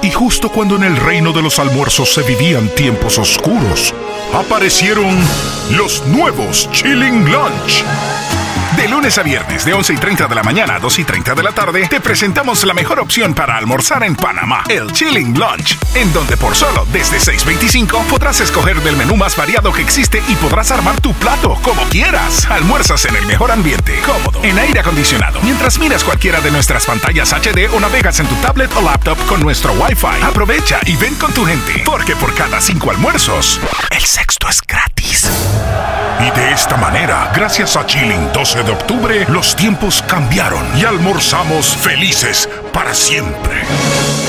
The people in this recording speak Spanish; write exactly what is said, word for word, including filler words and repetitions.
Y justo cuando en el reino de los almuerzos se vivían tiempos oscuros, aparecieron los nuevos Chilling Lunch. De lunes a viernes, de once y treinta de la mañana a dos y treinta de la tarde, te presentamos la mejor opción para almorzar en Panamá, el Chilling Lunch, en donde por solo desde seis veinticinco podrás escoger del menú más variado que existe y podrás armar tu plato como quieras. Almuerzas en el mejor ambiente, cómodo, en aire acondicionado, mientras miras cualquiera de nuestras pantallas H D o navegas en tu tablet o laptop con nuestro Wi-Fi. Aprovecha y ven con tu gente, porque por cada cinco almuerzos, el sexto es gratis. Y de esta manera, gracias a Chilling doce de octubre, los tiempos cambiaron y almorzamos felices para siempre.